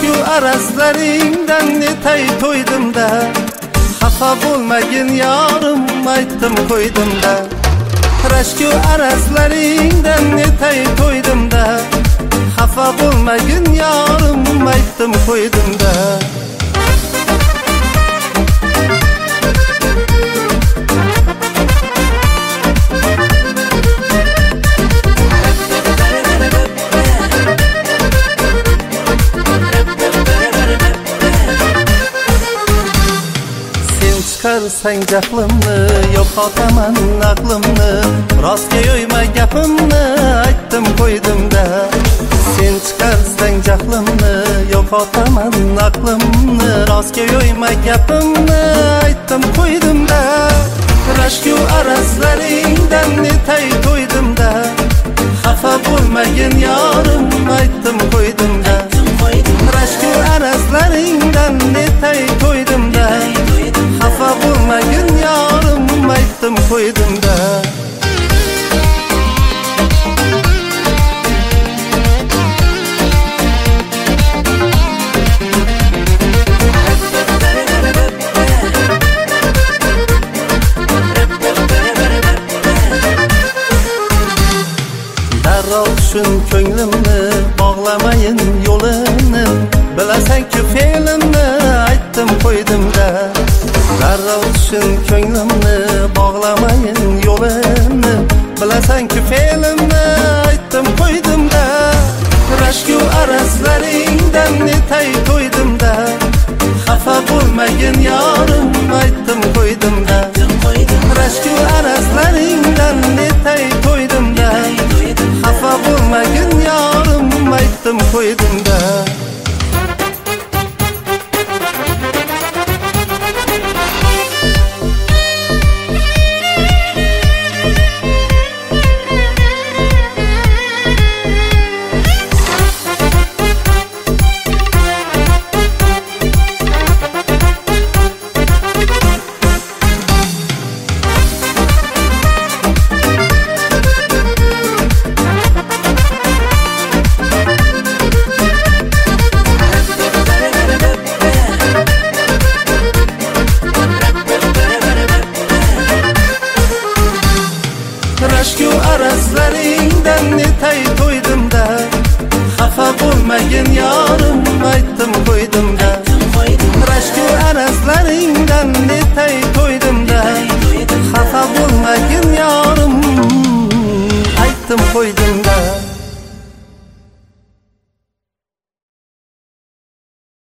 rashku arazlaringdan netay to'ydimda, xafa bo'lmagin yorim aytdim qo'ydimda. Rashku arazlaringdan netay to'ydimda, xafa bo'lmagin yorim aytdim qo'ydimda. Çıkarsang jahlimni, yo'qotaman aqlimni, rostga yo'yma gapimni aytdim qo'ydimda. Sen chiqarsang jahlimni, yo'qotaman aqlimni, rostga yo'yma gapimni aytdim qo'ydimda. Rashku arazlaringdan netay to'ydimda, xafa bo'lmagin yorim aytdim qo'ydimda. Rashku arazlaringdan netay to'ydimda, xafa bo'lmagin yorim aytdim qo'ydimda. Darrov tushun ko'nglimni, bog'lamayin yo'lini, bilasan-ku fe'limni aytdim qo'ydimda. Darrov tushun ko'nglimni, bog'lamayin yo'lini, bilasan-ku fe'limni aytdim qo'ydimda. Rashku arazlaringdan netay to'ydimda, xafa bo'lmagin yorim aytdim qo'ydimda. Rashku arazlaringdan netay to'ydimda, xafa bo'lmagin yorim aytdim qo'ydimda. Rashku arazlaringdan netay to'ydimda, xafa bo'lmagin yorim aytdim qo'ydimda. Rashku arazlaringdan netay to'ydimda, xafa bo'lmagin yorim aytdim qo'ydimda.